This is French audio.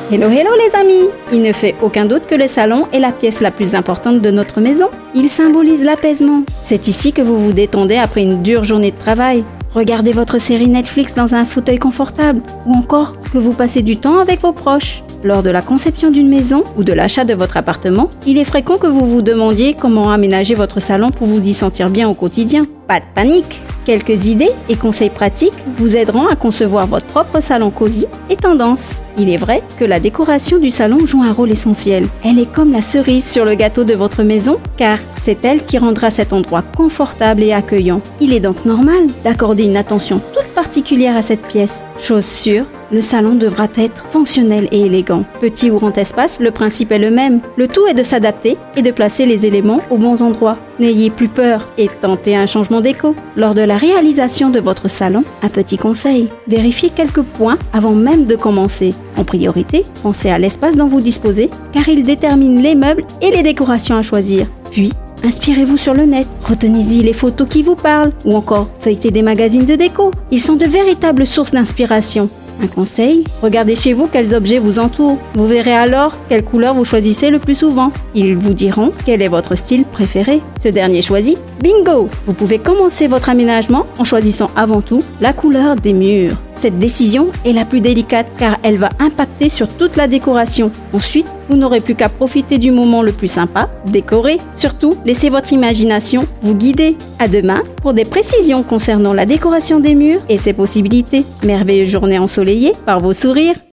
Hello hello les amis! Il ne fait aucun doute que le salon est la pièce la plus importante de notre maison. Il symbolise l'apaisement. C'est ici que vous vous détendez après une dure journée de travail. Regardez votre série Netflix dans un fauteuil confortable ou encore que vous passez du temps avec vos proches. Lors de la conception d'une maison ou de l'achat de votre appartement, il est fréquent que vous vous demandiez comment aménager votre salon pour vous y sentir bien au quotidien. Pas de panique! Quelques idées et conseils pratiques vous aideront à concevoir votre propre salon cosy et tendance. Il est vrai que la décoration du salon joue un rôle essentiel. Elle est comme la cerise sur le gâteau de votre maison, car c'est elle qui rendra cet endroit confortable et accueillant. Il est donc normal d'accorder une attention toute particulière à cette pièce. Chose sûre, le salon devra être fonctionnel et élégant. Petit ou grand espace, le principe est le même. Le tout est de s'adapter et de placer les éléments aux bons endroits. N'ayez plus peur et tentez un changement déco. Lors de la réalisation de votre salon, un petit conseil. Vérifiez quelques points avant même de commencer. En priorité, pensez à l'espace dont vous disposez, car il détermine les meubles et les décorations à choisir. Puis, inspirez-vous sur le net, retenez-y les photos qui vous parlent, ou encore feuilletez des magazines de déco. Ils sont de véritables sources d'inspiration. Un conseil, regardez chez vous quels objets vous entourent. Vous verrez alors quelle couleur vous choisissez le plus souvent. Ils vous diront quel est votre style préféré. Ce dernier choisi, bingo! Vous pouvez commencer votre aménagement en choisissant avant tout la couleur des murs. Cette décision est la plus délicate car elle va impacter sur toute la décoration. Ensuite, vous n'aurez plus qu'à profiter du moment le plus sympa, décorer. Surtout, laissez votre imagination vous guider. À demain pour des précisions concernant la décoration des murs et ses possibilités. Merveilleuse journée ensoleillée par vos sourires.